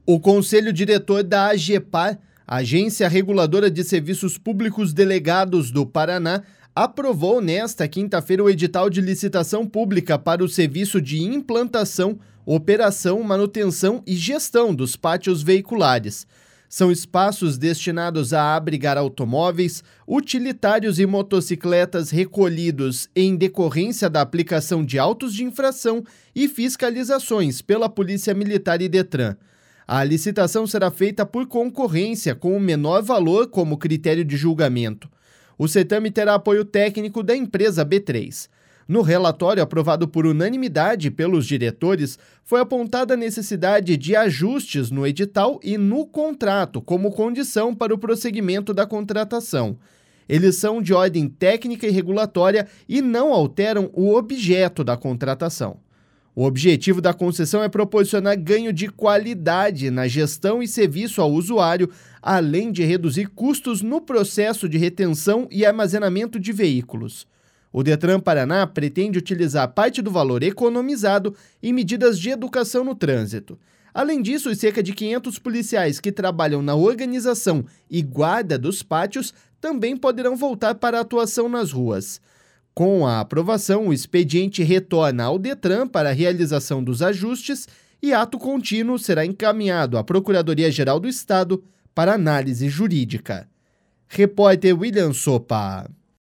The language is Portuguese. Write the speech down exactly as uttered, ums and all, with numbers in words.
O Conselho Diretor da AGEPAR, Agência Reguladora de Serviços Públicos Delegados do Paraná, aprovou nesta quinta-feira o edital de licitação pública para o serviço de implantação, operação, manutenção e gestão dos pátios veiculares. São espaços destinados a abrigar automóveis, utilitários e motocicletas recolhidos em decorrência da aplicação de autos de infração e fiscalizações pela Polícia Militar e Detran. A licitação será feita por concorrência, com o menor valor como critério de julgamento. O certame terá apoio técnico da empresa B três. No relatório aprovado por unanimidade pelos diretores, foi apontada a necessidade de ajustes no edital e no contrato como condição para o prosseguimento da contratação. Eles são de ordem técnica e regulatória e não alteram o objeto da contratação. O objetivo da concessão é proporcionar ganho de qualidade na gestão e serviço ao usuário, além de reduzir custos no processo de retenção e armazenamento de veículos. O Detran Paraná pretende utilizar parte do valor economizado em medidas de educação no trânsito. Além disso, os cerca de quinhentos policiais que trabalham na organização e guarda dos pátios também poderão voltar para a atuação nas ruas. Com a aprovação, o expediente retorna ao Detran para a realização dos ajustes e ato contínuo será encaminhado à Procuradoria-Geral do Estado para análise jurídica. Repórter William Sopa.